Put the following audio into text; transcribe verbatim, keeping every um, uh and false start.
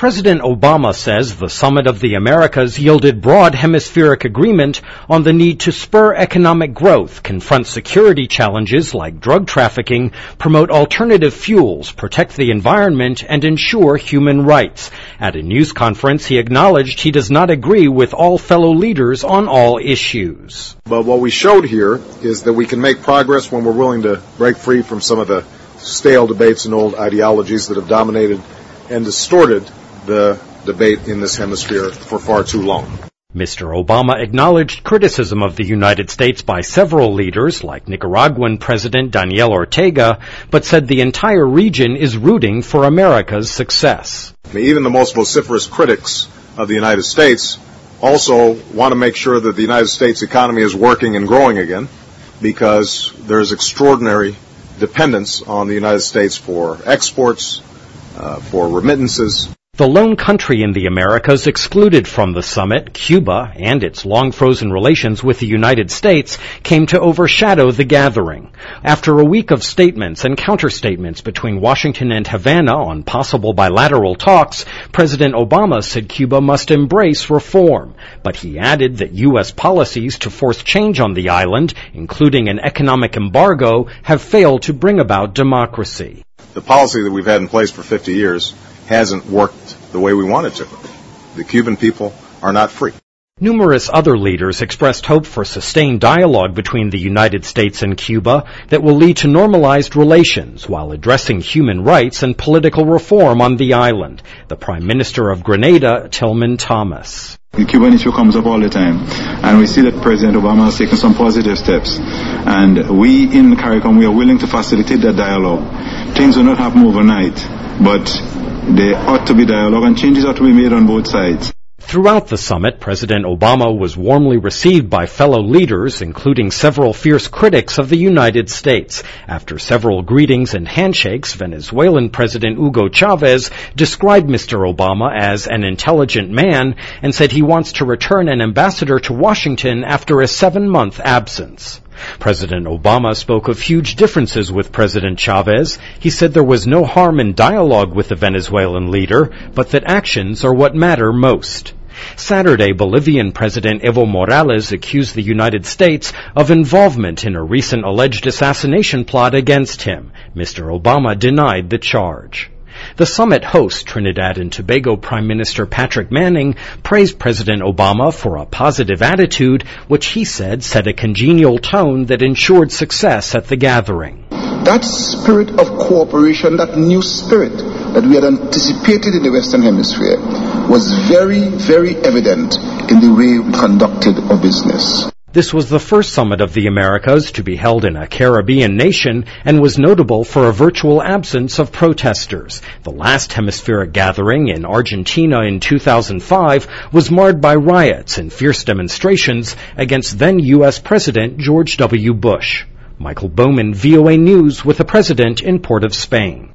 President Obama says the Summit of the Americas yielded broad hemispheric agreement on the need to spur economic growth, confront security challenges like drug trafficking, promote alternative fuels, protect the environment, and ensure human rights. At a news conference, he acknowledged he does not agree with all fellow leaders on all issues. But what we showed here is that we can make progress when we're willing to break free from some of the stale debates and old ideologies that have dominated and distorted the debate in this hemisphere for far too long. Mister Obama acknowledged criticism of the United States by several leaders, like Nicaraguan President Daniel Ortega, but said the entire region is rooting for America's success. Even the most vociferous critics of the United States also want to make sure that the United States economy is working and growing again, because there's extraordinary dependence on the United States for exports, uh, for remittances. The lone country in the Americas excluded from the summit, Cuba, and its long-frozen relations with the United States, came to overshadow the gathering. After a week of statements and counterstatements between Washington and Havana on possible bilateral talks, President Obama said Cuba must embrace reform. But he added that U S policies to force change on the island, including an economic embargo, have failed to bring about democracy. The policy that we've had in place for fifty years hasn't worked the way we want it to. The Cuban people are not free. Numerous other leaders expressed hope for sustained dialogue between the United States and Cuba that will lead to normalized relations while addressing human rights and political reform on the island. The Prime Minister of Grenada, Tillman Thomas. The Cuban issue comes up all the time, and we see that President Obama has taken some positive steps. And we in CARICOM, we are willing to facilitate that dialogue. Things will not happen overnight, but there ought to be dialogue, and changes ought to be made on both sides. Throughout the summit, President Obama was warmly received by fellow leaders, including several fierce critics of the United States. After several greetings and handshakes, Venezuelan President Hugo Chavez described Mister Obama as an intelligent man and said he wants to return an ambassador to Washington after a seven-month absence. President Obama spoke of huge differences with President Chavez. He said there was no harm in dialogue with the Venezuelan leader, but that actions are what matter most. Saturday, Bolivian President Evo Morales accused the United States of involvement in a recent alleged assassination plot against him. Mister Obama denied the charge. The summit host, Trinidad and Tobago Prime Minister Patrick Manning, praised President Obama for a positive attitude, which he said set a congenial tone that ensured success at the gathering. That spirit of cooperation, that new spirit that we had anticipated in the Western Hemisphere, was very, very evident in the way we conducted our business. This was the first Summit of the Americas to be held in a Caribbean nation and was notable for a virtual absence of protesters. The last hemispheric gathering in Argentina in two thousand five was marred by riots and fierce demonstrations against then U S President George W. Bush. Michael Bowman, V O A News, with the President in Port of Spain.